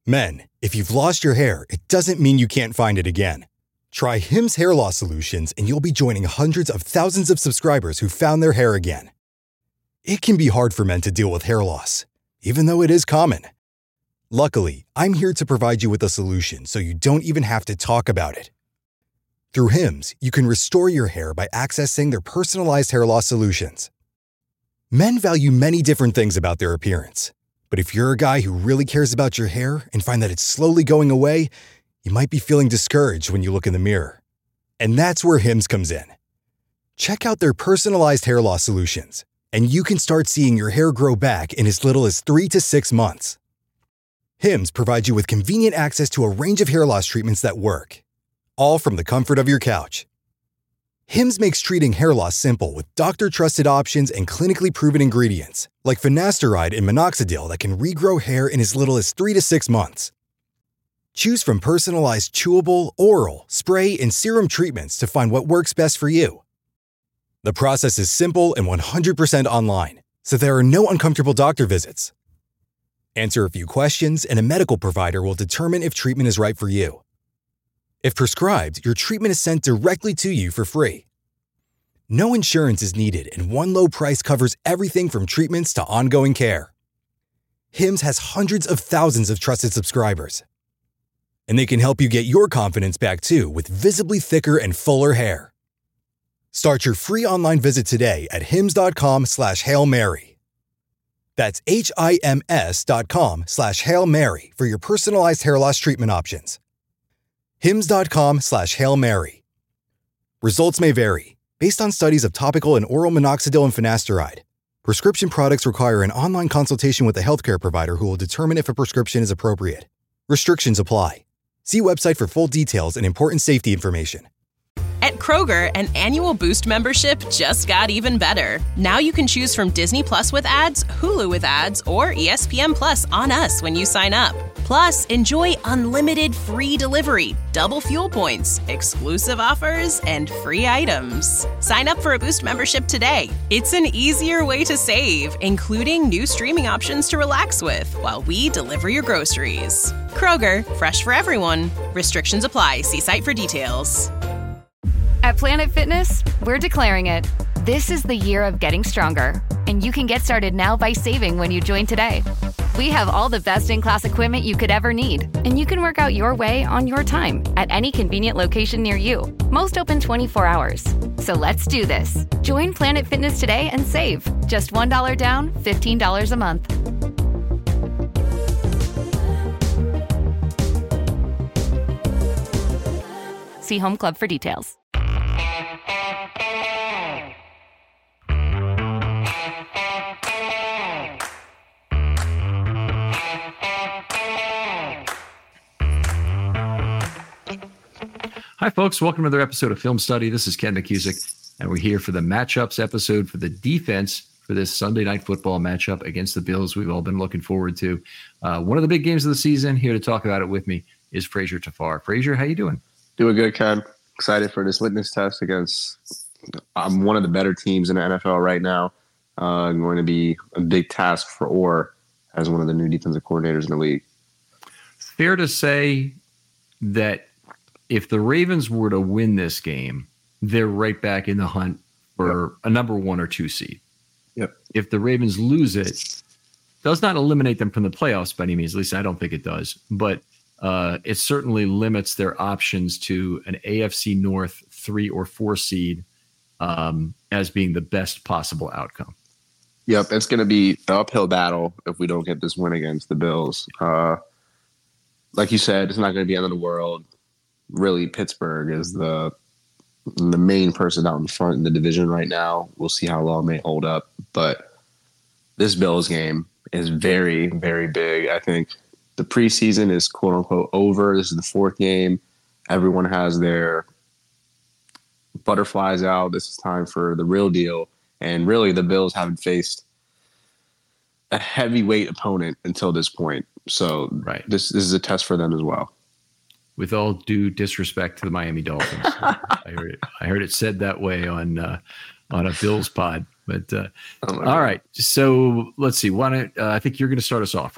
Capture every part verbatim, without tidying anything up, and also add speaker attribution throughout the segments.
Speaker 1: Men, if you've lost your hair, it doesn't mean you can't find it again. Try Hims Hair Loss Solutions and you'll be joining hundreds of thousands of subscribers who found their hair again. It can be hard for men to deal with hair loss, even though it is common. Luckily, I'm here to provide you with a solution so you don't even have to talk about it. Through Hims, you can restore your hair by accessing their personalized hair loss solutions. Men value many different things about their appearance. But if you're a guy who really cares about your hair and find that it's slowly going away, you might be feeling discouraged when you look in the mirror. And that's where Hims comes in. Check out their personalized hair loss solutions, and you can start seeing your hair grow back in as little as three to six months. Hims provides you with convenient access to a range of hair loss treatments that work, all from the comfort of your couch. Hims makes treating hair loss simple with doctor-trusted options and clinically proven ingredients, like finasteride and minoxidil that can regrow hair in as little as three to six months. Choose from personalized chewable, oral, spray, and serum treatments to find what works best for you. The process is simple and one hundred percent online, so there are no uncomfortable doctor visits. Answer a few questions, and a medical provider will determine if treatment is right for you. If prescribed, your treatment is sent directly to you for free. No insurance is needed, and one low price covers everything from treatments to ongoing care. Hims has hundreds of thousands of trusted subscribers. And they can help you get your confidence back too with visibly thicker and fuller hair. Start your free online visit today at hims.com slash Hail Mary. That's H-I-M-S dot com slash Hail Mary for your personalized hair loss treatment options. Hims.com slash Hail Mary. Results may vary, based on studies of topical and oral minoxidil and finasteride. Prescription products require an online consultation with a healthcare provider who will determine if a prescription is appropriate. Restrictions apply. See website for full details and important safety information.
Speaker 2: At Kroger, an annual Boost membership just got even better. Now you can choose from Disney Plus with ads, Hulu with ads, or E S P N Plus on us when you sign up. Plus, enjoy unlimited free delivery, double fuel points, exclusive offers, and free items. Sign up for a Boost membership today. It's an easier way to save, including new streaming options to relax with while we deliver your groceries. Kroger, fresh for everyone. Restrictions apply. See site for details.
Speaker 3: At Planet Fitness, we're declaring it. This is the year of getting stronger, and you can get started now by saving when you join today. We have all the best-in-class equipment you could ever need, and you can work out your way on your time at any convenient location near you. Most open twenty-four hours. So let's do this. Join Planet Fitness today and save. Just one dollar down, fifteen dollars a month. See Home Club for details.
Speaker 4: Hi, folks. Welcome to another episode of Film Study. This is Ken McKusick, and we're here for the matchups episode for the defense for this Sunday Night Football matchup against the Bills we've all been looking forward to. Uh, one of the big games of the season. Here to talk about it with me is Fraser Tafar. Fraser, how you doing?
Speaker 5: Doing good, Ken. Excited for this litmus test against um, one of the better teams in the N F L right now. Uh, going to be a big task for Orr as one of the new defensive coordinators in the league.
Speaker 4: Fair to say that if the Ravens were to win this game, they're right back in the hunt for yep. a number one or two seed.
Speaker 5: Yep.
Speaker 4: If the Ravens lose it, does not eliminate them from the playoffs by any means. At least I don't think it does. But uh, it certainly limits their options to an A F C North three or four seed um, as being the best possible outcome.
Speaker 5: Yep. It's going to be an uphill battle if we don't get this win against the Bills. Uh, like you said, it's not going to be the end of the world. Really, Pittsburgh is the the main person out in front in the division right now. We'll see how long they hold up. But this Bills game is very, very big. I think the preseason is quote unquote over. This is the fourth game. Everyone has their butterflies out. This is time for the real deal. And really, the Bills haven't faced a heavyweight opponent until this point. So
Speaker 4: right.
Speaker 5: this, this is a test for them as well.
Speaker 4: With all due disrespect to the Miami Dolphins. I heard it, I heard it said that way on uh, on a Bills pod. But uh, oh all right, so let's see. Why don't, uh, I think you're going to start us off, right?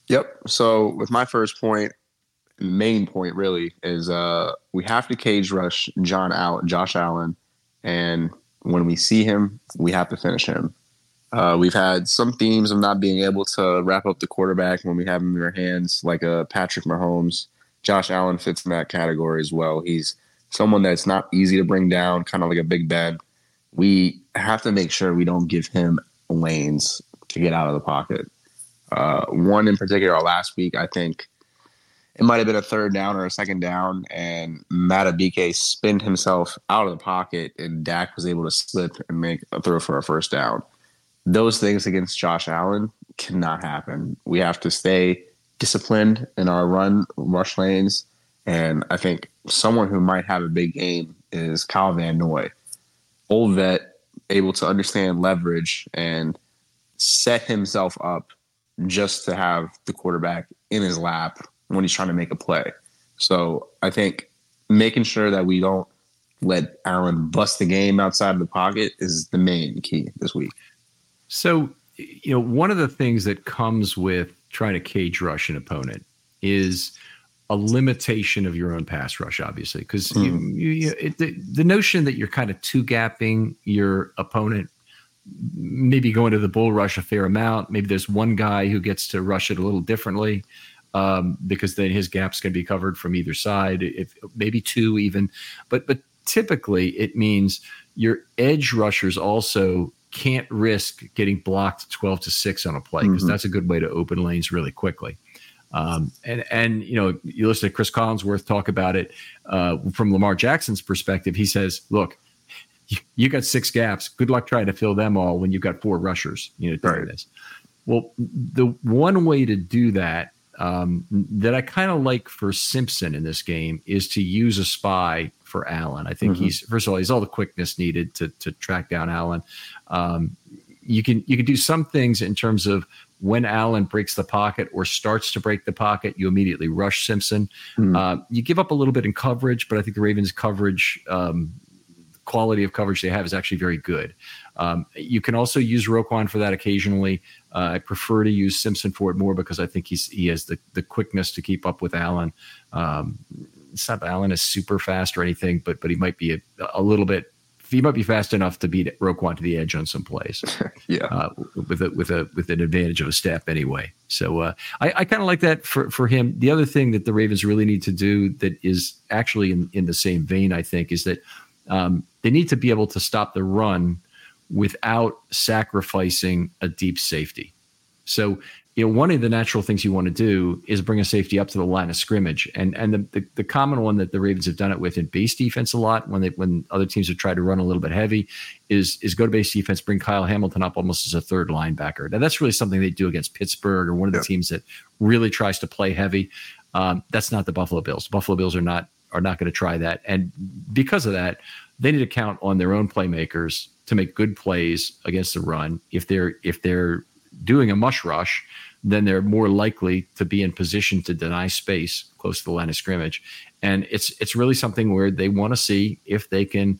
Speaker 5: Yep. So with my first point, main point really is uh, we have to cage rush John Allen, Josh Allen, and when we see him, we have to finish him. Uh, we've had some themes of not being able to wrap up the quarterback when we have him in our hands, like a Patrick Mahomes. Josh Allen fits in that category as well. He's someone that's not easy to bring down, kind of like a Big Ben. We have to make sure we don't give him lanes to get out of the pocket. Uh, one in particular, last week, I think it might have been a third down or a second down, and Madubuike spinned himself out of the pocket, and Dak was able to slip and make a throw for a first down. Those things against Josh Allen cannot happen. We have to stay disciplined in our run rush lanes, and I think someone who might have a big game is Kyle Van Noy. Old vet, able to understand leverage and set himself up just to have the quarterback in his lap when he's trying to make a play. So I think making sure that we don't let Allen bust the game outside of the pocket is the main key this week.
Speaker 4: So, you know, one of the things that comes with trying to cage rush an opponent is a limitation of your own pass rush, obviously, because mm. you, you, you, it, the, the notion that you're kind of two-gapping your opponent, maybe going to the bull rush a fair amount. Maybe there's one guy who gets to rush it a little differently um, because then his gaps can be covered from either side, if maybe two even. But but typically it means your edge rushers also can't risk getting blocked twelve to six on a play, because mm-hmm. that's a good way to open lanes really quickly. Um, and, and, you know, you listen to Chris Collinsworth talk about it uh, from Lamar Jackson's perspective. He says, look, you, you got six gaps. Good luck trying to fill them all when you've got four rushers, you know, doing right. this. Well, the one way to do that um, that I kind of like for Simpson in this game is to use a spy for Allen. I think mm-hmm. he's, first of all, he's all the quickness needed to to track down Allen. Um, you can you can do some things in terms of when Allen breaks the pocket or starts to break the pocket, you immediately rush Simpson. Mm-hmm. Uh, you give up a little bit in coverage, but I think the Ravens' coverage, um, quality of coverage they have is actually very good. Um, you can also use Roquan for that occasionally. Uh, I prefer to use Simpson for it more because I think he's he has the, the quickness to keep up with Allen. Um, it's not that Allen is super fast or anything, but but he might be a, a little bit. He might be fast enough to beat Roquan to the edge on some plays.
Speaker 5: yeah,
Speaker 4: uh, with a with a with an advantage of a step anyway. So uh, I, I kind of like that for for him. The other thing that the Ravens really need to do that is actually in, in the same vein, I think, is that um, they need to be able to stop the run without sacrificing a deep safety. So, you know, one of the natural things you want to do is bring a safety up to the line of scrimmage. And and the, the, the common one that the Ravens have done it with in base defense a lot when they when other teams have tried to run a little bit heavy is, is go to base defense, bring Kyle Hamilton up almost as a third linebacker. Now, that's really something they do against Pittsburgh or one of the yeah. teams that really tries to play heavy. Um, that's not the Buffalo Bills. The Buffalo Bills are not are not going to try that. And because of that, they need to count on their own playmakers to make good plays against the run. If they're if they're doing a mush rush, then they're more likely to be in position to deny space close to the line of scrimmage. And it's it's really something where they want to see if they can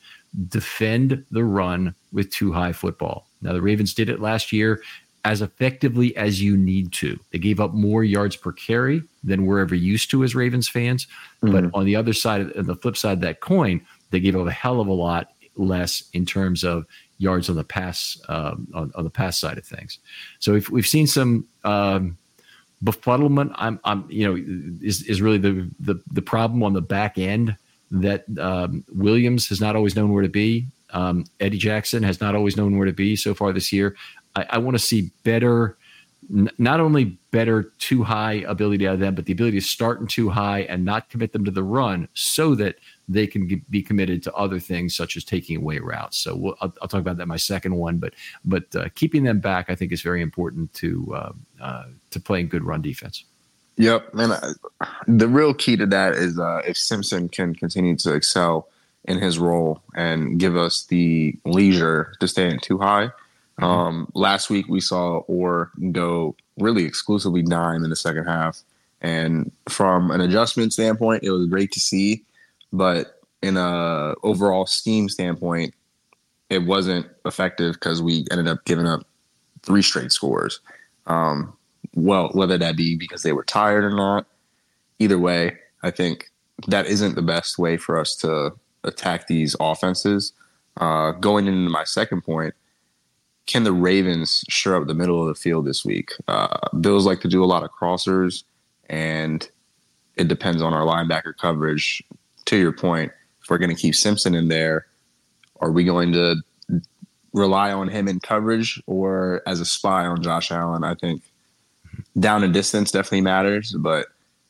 Speaker 4: defend the run with too high football. Now, the Ravens did it last year as effectively as you need to. They gave up more yards per carry than we're ever used to as Ravens fans. Mm-hmm. But on the other side, on the flip side of that coin, they gave up a hell of a lot less in terms of yards on the pass um, on, on the pass side of things. So if we've seen some um, befuddlement, I'm, I'm, you know, is is really the, the the problem on the back end that um, Williams has not always known where to be. Um, Eddie Jackson has not always known where to be so far this year. I, I want to see better, n- not only better too high ability out of them, but the ability to start in too high and not commit them to the run so that they can g- be committed to other things such as taking away routes. So we'll, I'll, I'll talk about that in my second one, but but uh, keeping them back, I think, is very important to uh, uh, to playing good run defense.
Speaker 5: Yep, and uh, the real key to that is uh, if Simpson can continue to excel in his role and give us the leisure to stay in too high. Mm-hmm. Um, last week we saw Orr go really exclusively dime in the second half, and from an adjustment standpoint, it was great to see. But in a overall scheme standpoint, it wasn't effective because we ended up giving up three straight scores. Um, well, whether that be because they were tired or not. Either way, I think that isn't the best way for us to attack these offenses. Uh, going into my second point, can the Ravens shore up the middle of the field this week? Uh, Bills like to do a lot of crossers, and it depends on our linebacker coverage. To your point, if we're going to keep Simpson in there, are we going to rely on him in coverage or as a spy on Josh Allen? I think down and distance definitely matters, but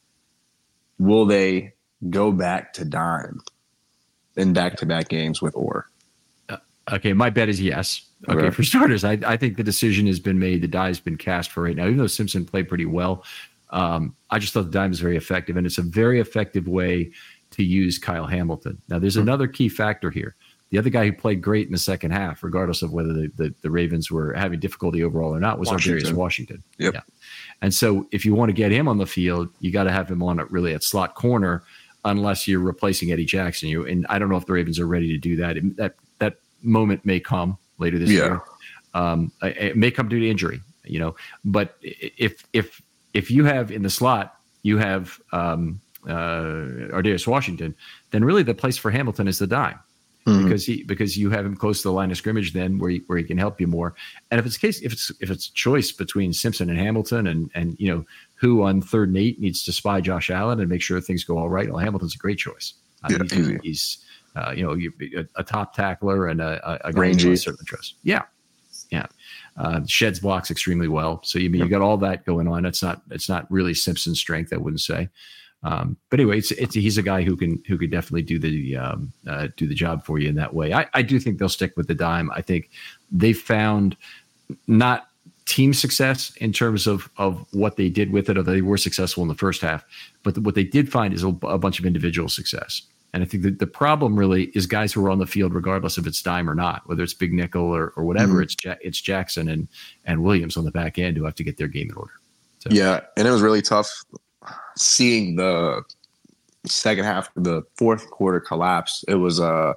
Speaker 5: will they go back to dime in back-to-back games with Orr?
Speaker 4: Uh, okay, my bet is yes. Okay, okay. For starters, I, I think the decision has been made. The die has been cast for right now, even though Simpson played pretty well. Um, I just thought the dime is very effective, and it's a very effective way to use Kyle Hamilton. Now, there's mm-hmm. another key factor here. The other guy who played great in the second half, regardless of whether the, the, the Ravens were having difficulty overall or not, was Ar'Darius Washington.
Speaker 5: Yep.
Speaker 4: Yeah. And so if you want to get him on the field, you got to have him on it really at slot corner, unless you're replacing Eddie Jackson. You And I don't know if the Ravens are ready to do that. It, that that moment may come later this yeah. year. Um, it may come due to injury, you know. But if if if you have in the slot, you have um, uh, Ar'Darius Washington, then really the place for Hamilton is the dime. Mm-hmm. Because he because you have him close to the line of scrimmage, then where he, where he can help you more. And if it's a case, if it's if it's a choice between Simpson and Hamilton, and and you know who on third and eight needs to spy Josh Allen and make sure things go all right, well, Hamilton's a great choice. I
Speaker 5: yeah,
Speaker 4: mean, he's, he's uh, you know a, a top tackler and a, a, a guy you certainly trust. Yeah, yeah, uh, sheds blocks extremely well. So you I mean yep. you got all that going on. It's not it's not really Simpson's strength, I wouldn't say. Um, but anyway, it's, it's, he's a guy who can who could definitely do the um, uh, do the job for you in that way. I, I do think they'll stick with the dime. I think they found not team success in terms of of what they did with it, or they were successful in the first half, but the, what they did find is a, a bunch of individual success. And I think that the problem really is guys who are on the field, regardless if it's dime or not, whether it's big nickel or, or whatever. Mm-hmm. It's ja- it's Jackson and and Williams on the back end who have to get their game in order. So.
Speaker 5: Yeah, and it was really tough seeing the second half of the fourth quarter collapse. It was uh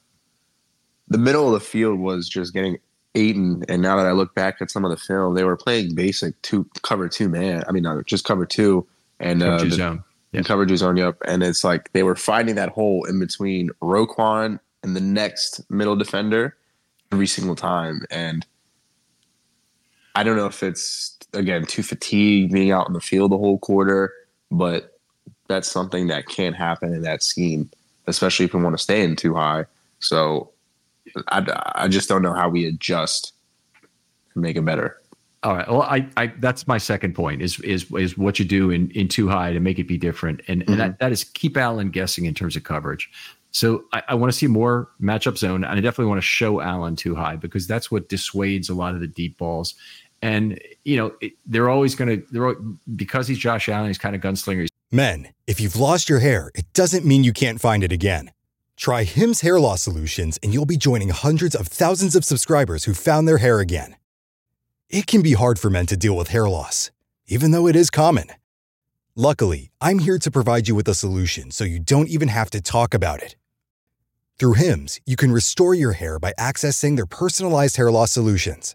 Speaker 5: the middle of the field was just getting eaten. And now that I look back at some of the film, they were playing basic two cover two man. I mean, no, just cover two and
Speaker 4: cover
Speaker 5: uh,
Speaker 4: two
Speaker 5: the,
Speaker 4: zone.
Speaker 5: Yeah. Cover two zone. Yep. And it's like they were finding that hole in between Roquan and the next middle defender every single time. And I don't know if it's, again, too fatigued being out in the field the whole quarter, but that's something that can't happen in that scheme, especially if we want to stay in too high. So I, I just don't know how we adjust to make it better.
Speaker 4: All right. Well, I, I that's my second point is is is what you do in, in too high to make it be different. And, mm-hmm. and that, that is keep Allen guessing in terms of coverage. So I, I want to see more matchup zone, and I definitely want to show Allen too high because that's what dissuades a lot of the deep balls. And, you know, it, they're always going to, they're because he's Josh Allen, he's kind of gunslinger.
Speaker 1: Men, if you've lost your hair, it doesn't mean you can't find it again. Try Hims Hair Loss Solutions, and you'll be joining hundreds of thousands of subscribers who found their hair again. It can be hard for men to deal with hair loss, even though it is common. Luckily, I'm here to provide you with a solution so you don't even have to talk about it. Through Hims, you can restore your hair by accessing their personalized hair loss solutions.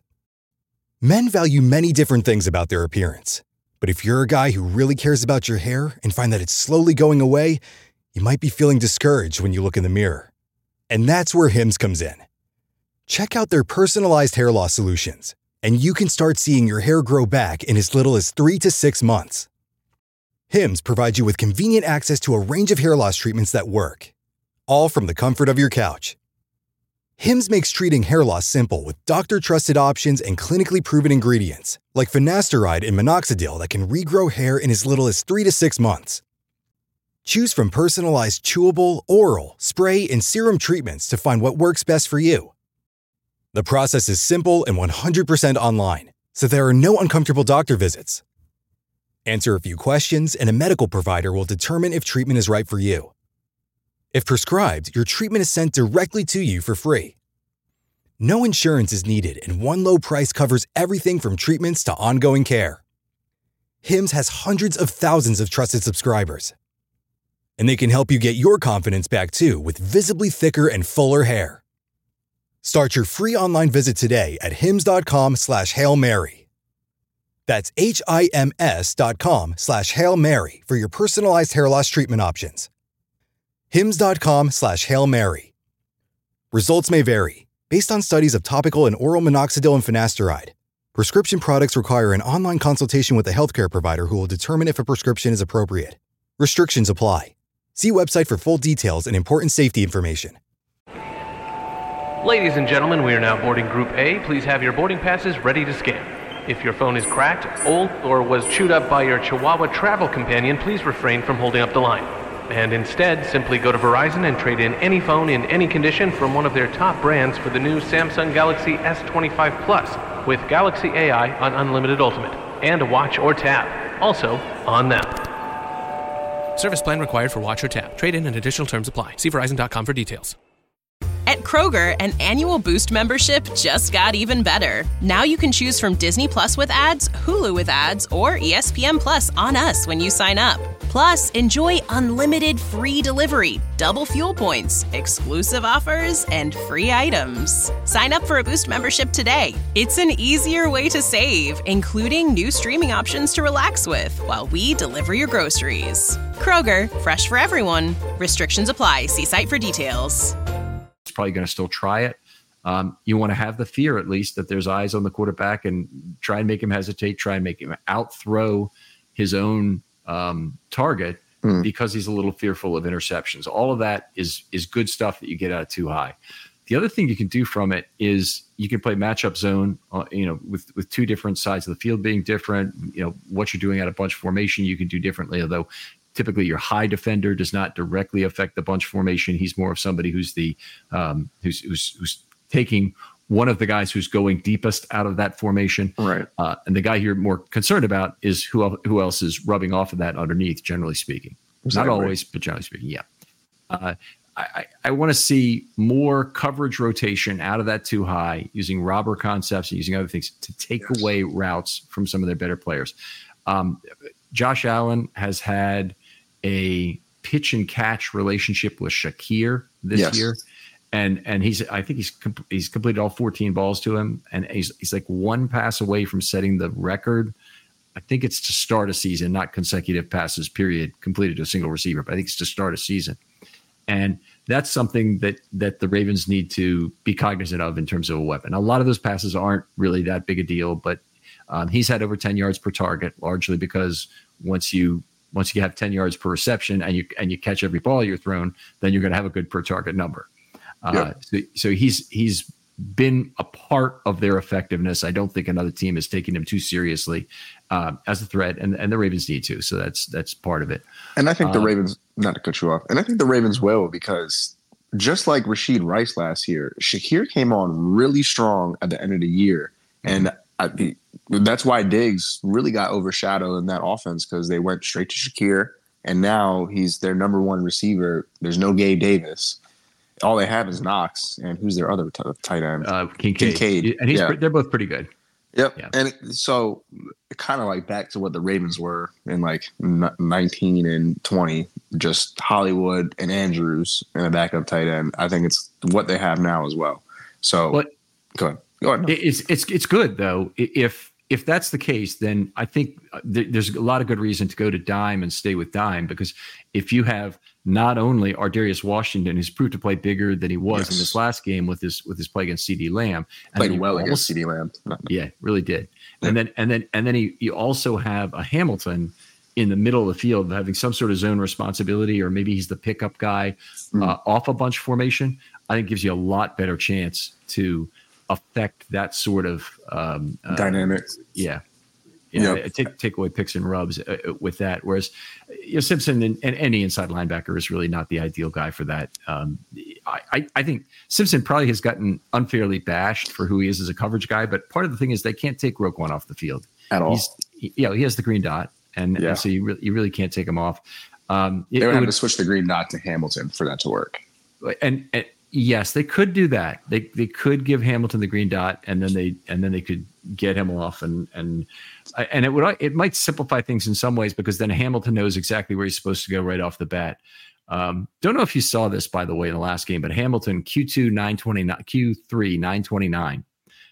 Speaker 1: Men value many different things about their appearance. But if you're a guy who really cares about your hair and find that it's slowly going away, you might be feeling discouraged when you look in the mirror. And that's where Hims comes in. Check out their personalized hair loss solutions, and you can start seeing your hair grow back in as little as three to six months. Hims provides you with convenient access to a range of hair loss treatments that work, all from the comfort of your couch. Hims makes treating hair loss simple with doctor-trusted options and clinically proven ingredients, like finasteride and minoxidil that can regrow hair in as little as three to six months. Choose from personalized chewable, oral, spray, and serum treatments to find what works best for you. The process is simple and one hundred percent online, so there are no uncomfortable doctor visits. Answer a few questions, and a medical provider will determine if treatment is right for you. If prescribed, your treatment is sent directly to you for free. No insurance is needed, and one low price covers everything from treatments to ongoing care. Hims has hundreds of thousands of trusted subscribers. And they can help you get your confidence back too with visibly thicker and fuller hair. Start your free online visit today at hims.com slash Hail Mary. That's H-I-M-S dot com slash Hail Mary for your personalized hair loss treatment options. Hims.com slash Hail Mary. Results may vary, based on studies of topical and oral minoxidil and finasteride. Prescription products require an online consultation with a healthcare provider who will determine if a prescription is appropriate. Restrictions apply. See website for full details and important safety information.
Speaker 6: Ladies and gentlemen, we are now boarding Group A. Please have your boarding passes ready to scan. If your phone is cracked, old, or was chewed up by your Chihuahua travel companion, please refrain from holding up the line. And instead, simply go to Verizon and trade in any phone in any condition from one of their top brands for the new Samsung Galaxy S twenty-five Plus with Galaxy A I on Unlimited Ultimate and a watch or tab. Also, on them.
Speaker 7: Service plan required for watch or tab. Trade-in and additional terms apply. See Verizon dot com for details.
Speaker 2: At Kroger, an annual Boost membership just got even better. Now you can choose from Disney Plus with ads, Hulu with ads, or E S P N Plus on us when you sign up. Plus, enjoy unlimited free delivery, double fuel points, exclusive offers, and free items. Sign up for a Boost membership today. It's an easier way to save, including new streaming options to relax with while we deliver your groceries. Kroger, fresh for everyone. Restrictions apply. See site for details.
Speaker 4: Probably going to still try it. Um, you want to have the fear, at least, that there's eyes on the quarterback and try and make him hesitate, try and make him outthrow his own um, target mm. because he's a little fearful of interceptions. All of that is is good stuff that you get out of too high. The other thing you can do from it is you can play matchup zone, uh, you know, with with two different sides of the field being different. You know, what you're doing out of bunch formation you can do differently, although typically your high defender does not directly affect the bunch formation. He's more of somebody who's the um, who's, who's who's taking one of the guys who's going deepest out of that formation.
Speaker 5: Right.
Speaker 4: Uh, and the guy you're more concerned about is who el- who else is rubbing off of that underneath, generally speaking. Exactly. Not always, but generally speaking, yeah. Uh, I, I, I want to see more coverage rotation out of that too high, using robber concepts and using other things to take yes. away routes from some of their better players. Um, Josh Allen has had a pitch and catch relationship with Shakir this yes. year. And and he's I think he's com- he's completed all fourteen balls to him. And he's he's like one pass away from setting the record. I think it's to start a season, not consecutive passes, period, completed to a single receiver. But I think it's to start a season. And that's something that that the Ravens need to be cognizant of in terms of a weapon. A lot of those passes aren't really that big a deal, but um, he's had over ten yards per target, largely because once you Once you have ten yards per reception and you and you catch every ball you're thrown, then you're going to have a good per target number. Uh, yep. so, so he's he's been a part of their effectiveness. I don't think another team is taking him too seriously uh, as a threat, and, and the Ravens need to. So that's that's part of it.
Speaker 5: And I think the
Speaker 4: um,
Speaker 5: Ravens, not to cut you off, and I think the Ravens will, because just like Rashid Rice last year, Shakir came on really strong at the end of the year, mm-hmm. and I, that's why Diggs really got overshadowed in that offense, because they went straight to Shakir, and now he's their number one receiver. There's no Gabe Davis. All they have is Knox, and who's their other t- tight end?
Speaker 4: Uh, Kincaid.
Speaker 5: Kincaid.
Speaker 4: And he's
Speaker 5: yeah.
Speaker 4: they're both pretty good.
Speaker 5: Yep.
Speaker 4: Yeah.
Speaker 5: And it, so kind of like back to what the Ravens were in like nineteen and twenty, just Hollywood and Andrews and a backup tight end. I think it's what they have now as well. So
Speaker 4: but
Speaker 5: go ahead. Go ahead.
Speaker 4: It's it's it's good though. If if that's the case, then I think th- there's a lot of good reason to go to dime and stay with dime, because if you have not only Ardarius Washington, who's proved to play bigger than he was yes. in this last game with his with his play against CeeDee Lamb, and
Speaker 5: played well almost, against CeeDee Lamb.
Speaker 4: Yeah, really did.
Speaker 5: Yeah.
Speaker 4: And then and then and then he, you also have a Hamilton in the middle of the field having some sort of zone responsibility, or maybe he's the pickup guy mm. uh, off a bunch formation. I think gives you a lot better chance to affect that sort of um, uh,
Speaker 5: dynamic.
Speaker 4: Yeah. Yeah, yep. take take away picks and rubs uh, with that. Whereas you know, Simpson and, and any inside linebacker is really not the ideal guy for that. Um, I, I, I think Simpson probably has gotten unfairly bashed for who he is as a coverage guy. But part of the thing is they can't take Roquan off the field
Speaker 5: at all.
Speaker 4: He's, he, you know, he has the green dot, and, yeah. and so you really, you really can't take him off. Um,
Speaker 5: it, they would have would, to switch the green dot to Hamilton for that to work.
Speaker 4: And, and yes, they could do that. They they could give Hamilton the green dot, and then they and then they could get him off, and and and it would it might simplify things in some ways, because then Hamilton knows exactly where he's supposed to go right off the bat. Um, don't know if you saw this, by the way, in the last game, but Hamilton Q two nine twenty nine Q three nine twenty nine.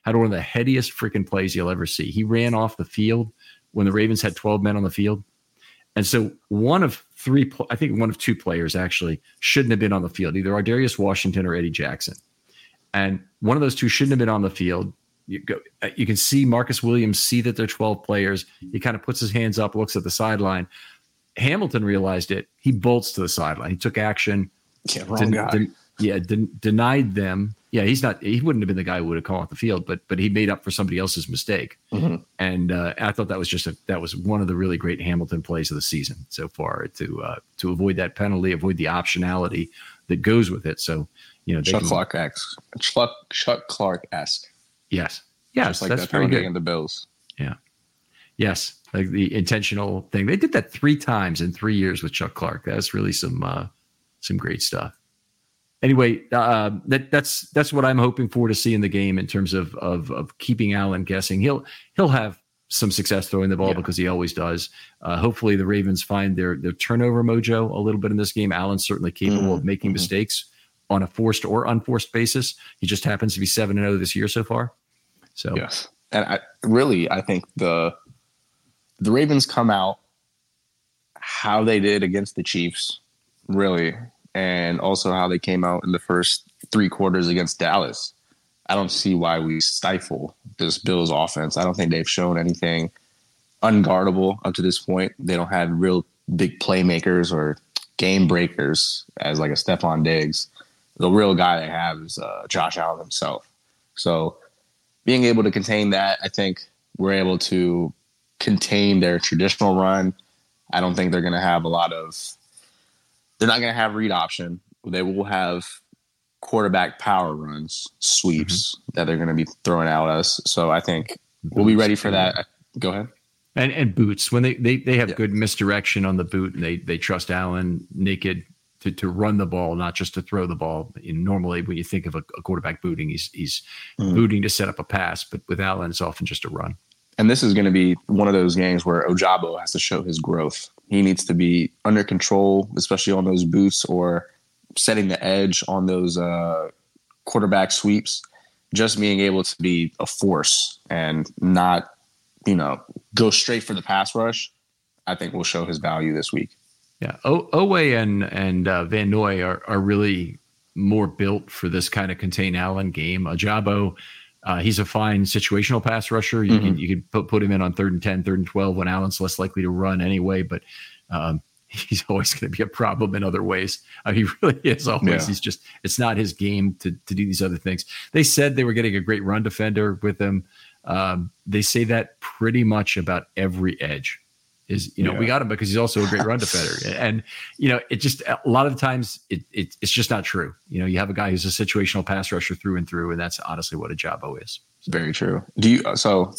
Speaker 4: had one of the headiest freaking plays you'll ever see. He ran off the field when the Ravens had twelve men on the field. And so one of three, I think one of two players actually shouldn't have been on the field, either Ardarius Washington or Eddie Jackson. And one of those two shouldn't have been on the field. You go, you can see Marcus Williams see that they're twelve players. He kind of puts his hands up, looks at the sideline. Hamilton realized it. He bolts to the sideline. He took action.
Speaker 5: Yeah, wrong
Speaker 4: den-
Speaker 5: guy.
Speaker 4: den- yeah, den- denied them. Yeah, he's not. He wouldn't have been the guy who would have come off the field, but but he made up for somebody else's mistake.
Speaker 5: Mm-hmm.
Speaker 4: And uh, I thought that was just a that was one of the really great Hamilton plays of the season so far to uh, to avoid that penalty, avoid the optionality that goes with it. So you know, they
Speaker 5: Chuck
Speaker 4: can,
Speaker 5: Clark esque. Chuck Chuck Clark esque.
Speaker 4: yes, yes,
Speaker 5: Just like
Speaker 4: that's
Speaker 5: that
Speaker 4: pretty
Speaker 5: penalty
Speaker 4: good.
Speaker 5: against the Bills.
Speaker 4: Yeah. Yes, like the intentional thing. They did that three times in three years with Chuck Clark. That's really some uh, some great stuff. Anyway, uh, that that's that's what I'm hoping for to see in the game in terms of of of keeping Allen guessing. He'll he'll have some success throwing the ball
Speaker 5: Yeah.
Speaker 4: because he always does. Uh, hopefully, the Ravens find their their turnover mojo a little bit in this game. Allen's certainly capable
Speaker 5: Mm-hmm.
Speaker 4: of making
Speaker 5: Mm-hmm.
Speaker 4: mistakes on a forced or unforced basis. He just happens to be seven and zero this year so far. So
Speaker 5: Yes, and I really I think the the Ravens come out how they did against the Chiefs, really, and also how they came out in the first three quarters against Dallas. I don't see why we stifle this Bills offense. I don't think they've shown anything unguardable up to this point. They don't have real big playmakers or game breakers as like a Stephon Diggs. The real guy they have is uh, Josh Allen himself. So being able to contain that, I think we're able to contain their traditional run. I don't think they're going to have a lot of – they're not going to have read option. They will have quarterback power runs, sweeps mm-hmm. that they're going to be throwing out at us. So I think we'll be ready for that. Go ahead.
Speaker 4: And and boots, when they, they, they have
Speaker 5: Yeah.
Speaker 4: good misdirection on the boot, and they they trust Allen naked to, to run the ball, not just to throw the ball. And normally when you think of a, a quarterback booting, he's he's mm. booting to set up a pass, but with Allen, it's often just a run.
Speaker 5: And this is going to be one of those games where Ojabo has to show his growth. He needs to be under control, especially on those boots or setting the edge on those uh, quarterback sweeps. Just being able to be a force and not, you know, go straight for the pass rush, I think will show his value this week.
Speaker 4: Yeah, o- Owe and and uh, Van Noy are are really more built for this kind of contain Allen game. Ojabo, uh, he's a fine situational pass rusher. You mm-hmm. can you can put, put him in on third and ten, third and twelve when Allen's less likely to run anyway. But um, he's always going to be a problem in other ways. Uh, he really is always. Yeah. He's just it's not his game to to do these other things. They said they were getting a great run defender with him. Um, they say that pretty much about every edge. Is you know yeah. we got him because he's also a great run defender, and you know it just a lot of the times it, it it's just not true. You know you have a guy who's a situational pass rusher through and through, and that's honestly what Ojabo is.
Speaker 5: Very true. Do you so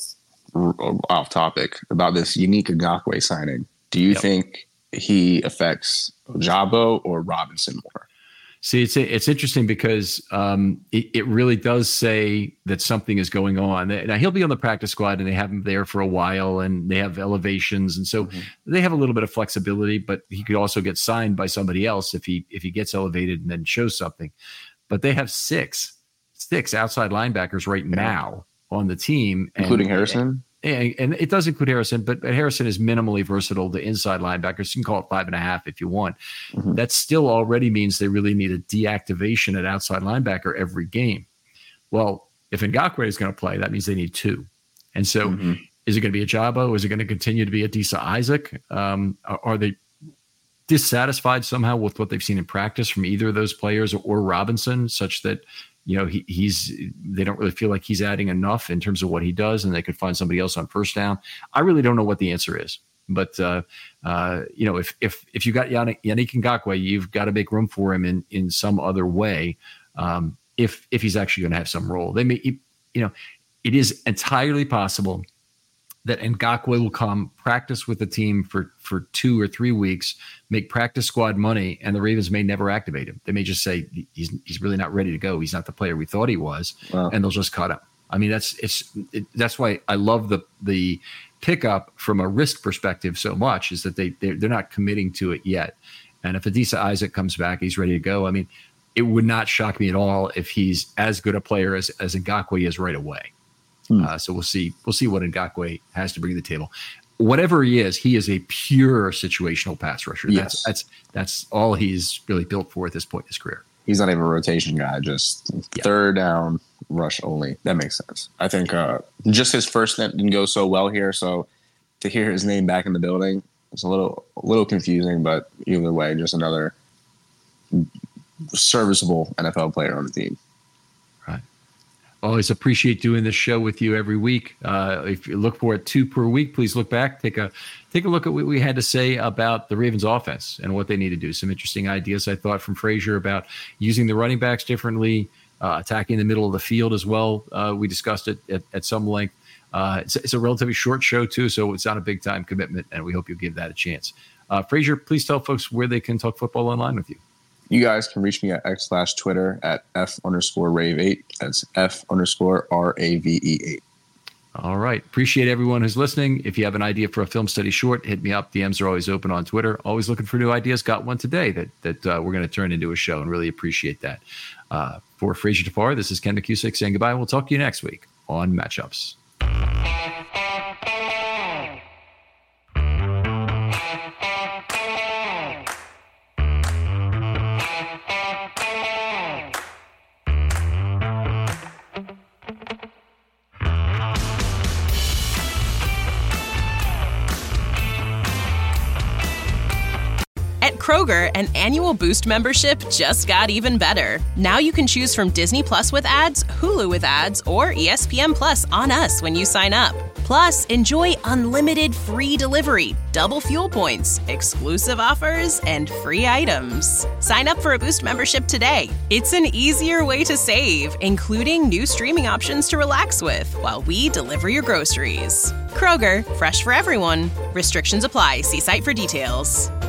Speaker 5: off topic about this unique Ngakoue signing? Do you yep. think he affects Ojabo or Robinson more?
Speaker 4: See, it's it's interesting because um, it, it really does say that something is going on. Now, he'll be on the practice squad, and they have him there for a while, and they have elevations, and so mm-hmm. they have a little bit of flexibility. But he could also get signed by somebody else if he if he gets elevated and then shows something. But they have six six outside linebackers right yeah. now on the team,
Speaker 5: including
Speaker 4: and,
Speaker 5: Harrison.
Speaker 4: And, and it does include Harrison, but, but Harrison is minimally versatile to inside linebackers. You can call it five and a half if you want. Mm-hmm. That still already means they really need a deactivation at outside linebacker every game. Well, if Ngakoue is going to play, that means they need two. And so mm-hmm. is it going to be Ojabo? Is it going to continue to be Adisa Isaac? Um, are, are they dissatisfied somehow with what they've seen in practice from either of those players or, or Robinson, such that you know, he, he's they don't really feel like he's adding enough in terms of what he does, and they could find somebody else on first down? I really don't know what the answer is, but uh, uh, you know, if if if you got Yannick, Yannick Ngakoue, you've got to make room for him in in some other way. Um, if if he's actually going to have some role, they may, you know, it is entirely possible that Ngakoue will come practice with the team for, for two or three weeks, make practice squad money, and the Ravens may never activate him. They may just say he's he's really not ready to go. He's not the player we thought he was, wow. and they'll just cut him. I mean, that's it's it, that's why I love the the pickup from a risk perspective so much, is that they they're, they're not committing to it yet. And if Adisa Isaac comes back, he's ready to go. I mean, it would not shock me at all if he's as good a player as as Ngakoue is right away. Hmm. Uh, so we'll see. We'll see what Ngakoue has to bring to the table. Whatever he is, he is a pure situational pass rusher.
Speaker 5: Yes.
Speaker 4: That's that's that's all he's really built for at this point in his career.
Speaker 5: He's not even a rotation guy, just yeah. third down rush only. That makes sense. I think uh, just his first stint didn't go so well here, so to hear his name back in the building, it's a little a little confusing, but either way, just another serviceable N F L player on the team.
Speaker 4: Right. Always appreciate doing this show with you every week. Uh, if you look for it two per week, please look back, take a take a look at what we had to say about the Ravens offense and what they need to do. Some interesting ideas, I thought, from Frazier about using the running backs differently, uh, attacking the middle of the field as well. Uh, we discussed it at, at some length. Uh, it's, it's a relatively short show, too, so it's not a big-time commitment, and we hope you'll give that a chance. Uh, Frazier, please tell folks where they can talk football online with you.
Speaker 5: You guys can reach me at X slash Twitter at F underscore Rave eight. That's F underscore R A V E eight.
Speaker 4: All right. Appreciate everyone who's listening. If you have an idea for a film study short, hit me up. D Ms are always open on Twitter. Always looking for new ideas. Got one today that that uh, we're going to turn into a show, and really appreciate that. Uh, for Frazier Tafar, this is Ken McCusick saying goodbye, and we'll talk to you next week on Matchups.
Speaker 2: At Kroger, an annual Boost membership just got even better. Now you can choose from Disney Plus with ads, Hulu with ads, or E S P N Plus on us when you sign up. Plus, enjoy unlimited free delivery, double fuel points, exclusive offers, and free items. Sign up for a Boost membership today. It's an easier way to save, including new streaming options to relax with while we deliver your groceries. Kroger, fresh for everyone. Restrictions apply. See site for details.